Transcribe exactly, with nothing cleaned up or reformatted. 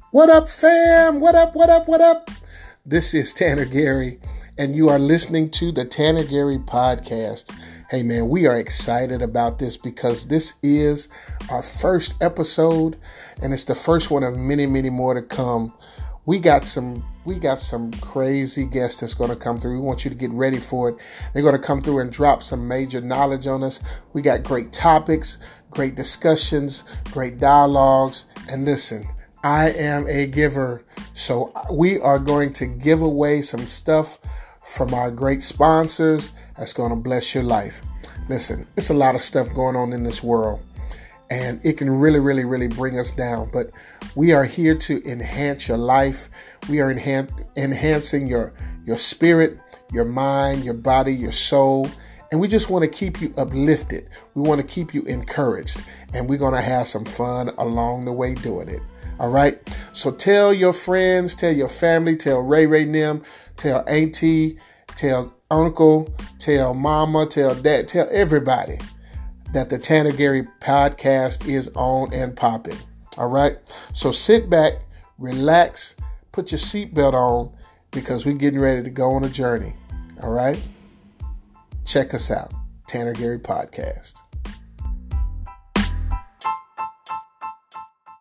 What up, fam? What up, what up, what up? This is Tanner Gary, and you are listening to the Tanner Gary Podcast. Hey, man, we are excited about this because this is our first episode, and it's the first one of many, many more to come. We got some we got some crazy guests that's going to come through. We want you to get ready for it. They're going to come through and drop some major knowledge on us. We got great topics, great discussions, great dialogues, and listen, I am a giver, so we are going to give away some stuff from our great sponsors that's going to bless your life. Listen, it's a lot of stuff going on in this world, and it can really, really, really bring us down. But we are here to enhance your life. We are enhan- enhancing your, your spirit, your mind, your body, your soul. And we just want to keep you uplifted. We want to keep you encouraged. And we're going to have some fun along the way doing it. All right. So tell your friends, tell your family, tell Ray Ray Nim, tell Auntie, tell Uncle, tell Mama, tell Dad, tell everybody that the Tanner Gary Podcast is on and popping. All right. So sit back, relax, put your seatbelt on because we're getting ready to go on a journey. All right. Check us out. Tanner Gary Podcast.